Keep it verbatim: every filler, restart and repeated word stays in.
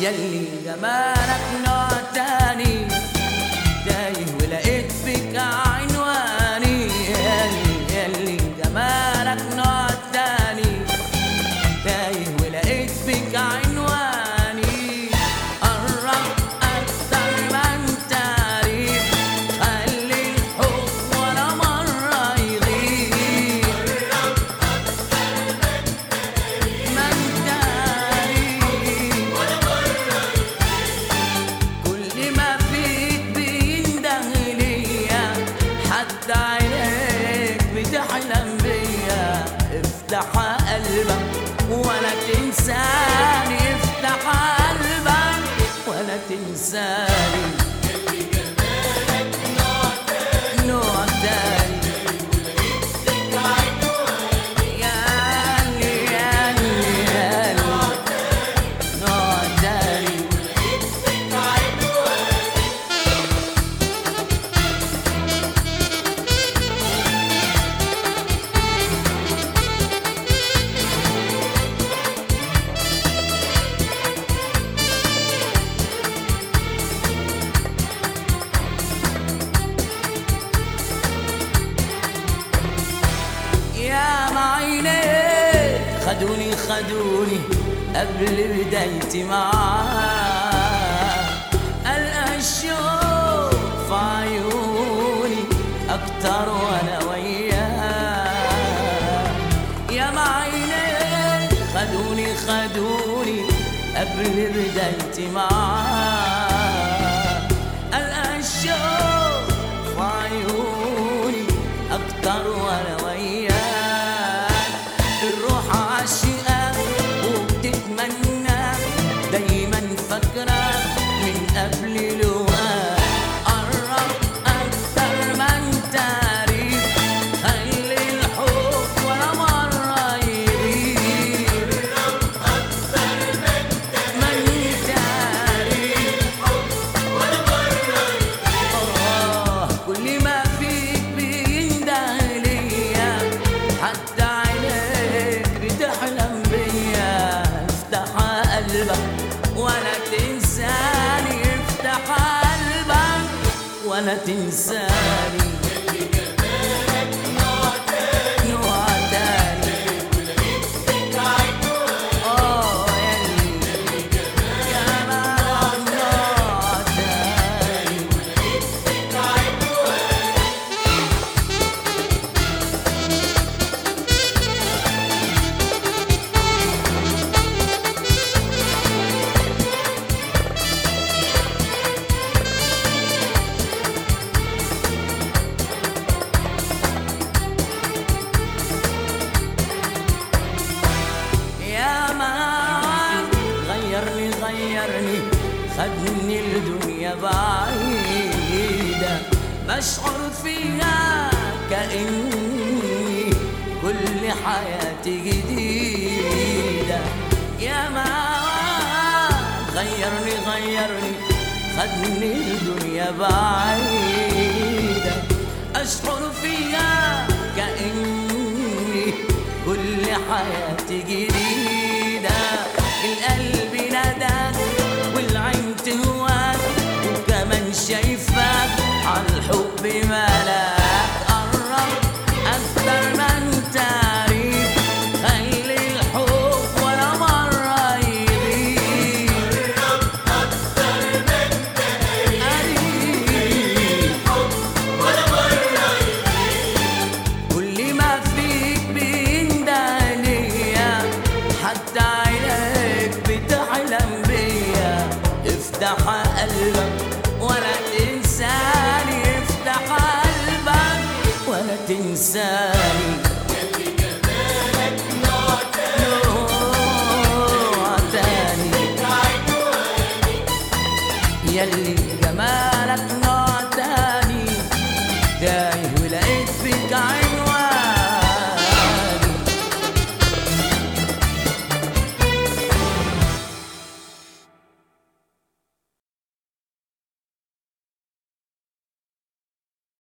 يلي جمالك نوع تاني، تايه ولقيت فيك عنواني. يلي يلي جمالك نوع تاني، تايه ولقيت فيك عنواني. قرب أكتر ما انت قريب، خلي الحب ولا مرة يغيب. قرب أكتر ما انت قريب، ما انت قريب ولا مرة يغيب. كل ما فيك بينده ليا، حتى عينيك بتحلم بيا. افتح قلبك ولا تنساني، افتح قلبك ولا تنساني. يلي جمالك نوع تاني، نوع تاني، ولقيت فيك عنواني. يالي يالي يالي نوع تاني، نوع تاني، ولقيت فيك عنواني. يا معينيك خدوني خدوني قبل بدايتي معاه. ألقى الشوق في عيوني أكتر وأنا وياه. يا معينيك خدوني خدوني قبل بدايتي معاه. ألقى الشوق في عيوني أكتر وأنا وياه. الروح عاشقة وبتتمنى، دايما فاكرة من قبل لقاء. قرب أكتر ما انت قريب، خلي الحب ولا مرة يغيب. قرب أكتر ما انت قريب، ولا مرة يغيب. آه كل ما فيك بينده ليا، حتى عينيك بتحلم بيا. افتح قلبك ولا تنساني، افتح قلبك ولا تنساني. يلي جمالك نوع تاني، نوع تاني، ولقيت فيك عنواني. اه يلي يلي جمالك نوع تاني، ولقيت فيك عنواني. يا مان غيرني غيرني خدني الدنيا بعيدة، بشعر فيها كأني كل حياتي جديدة. يا مان غيرني غيرني خدني الدنيا بعيدة، أشعر فيها كأني كل حياتي جديدة.